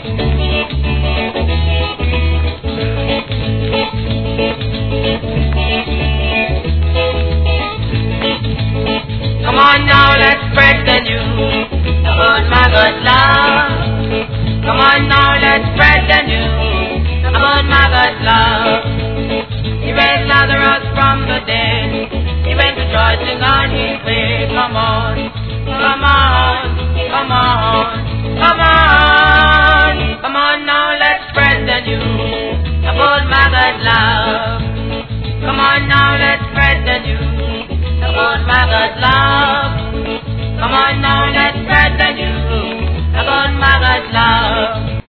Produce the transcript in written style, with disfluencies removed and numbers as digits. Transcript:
Come on now, let's spread the news about my good love. Come on now, let's spread the news about my good love. He raised Lazarus from the dead. He went rejoicing on his way. Come on, come on, come on, come on. Come on now, let's spread the news about my good love. Come on now, let's spread the news about my good love. Come on now, let's spread the news about my good love.